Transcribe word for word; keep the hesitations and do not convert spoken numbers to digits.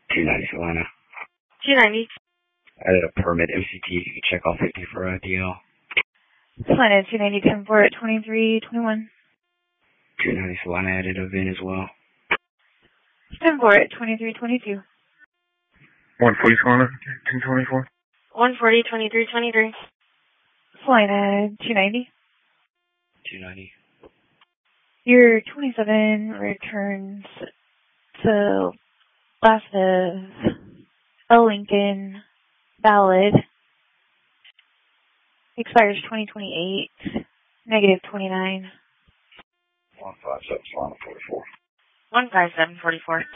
two ninety Savannah. two ninety. I did a permit M C T. You can check off fifty for a D L. Savannah, two ninety, ten four at twenty-three twenty-one. two ninety Savannah added a V I N as well. ten four at twenty-three twenty-two. one forty Savannah, ten twenty-four. one forty, twenty-three twenty-three. Savannah, two ninety. two ninety. Your twenty-seven returns to last of a Lincoln valid. Expires twenty twenty-eight. Negative twenty-nine. one five seven Savannah forty-four. one five seven forty-four.